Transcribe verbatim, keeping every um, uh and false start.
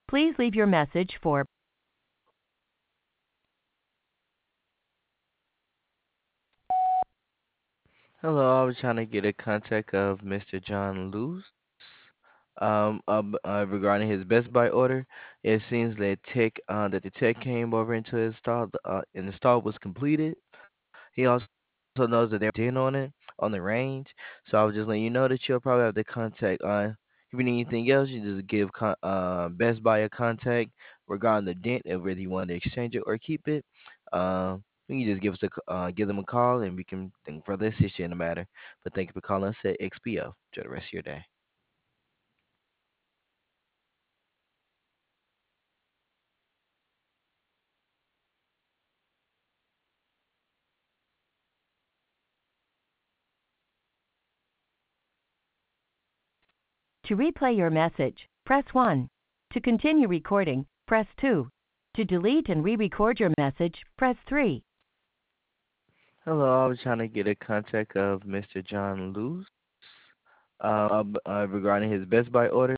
Please leave your message for Hello, I was trying to get a contact of mister John Lewis. Um, uh, b- uh, regarding his Best Buy order, it seems that tech uh, that the tech came over into his stall, uh, and the install was completed. He also knows that there was a dent on it on the range, so I was just letting you know that you'll probably have the contact. Uh, if you need anything else, you just give con- uh Best Buy a contact regarding the dent and whether you want to exchange it or keep it. Um, you can just give us a c- uh give them a call and we can think further assist you in the matter. But thank you for calling us at X P O. Enjoy the rest of your day. to replay your message, press one. To continue recording, press two. To delete and re-record your message, press three. Hello, I was trying to get a contact of mister John Lewis. Uh, uh, b- uh, regarding his Best Buy order.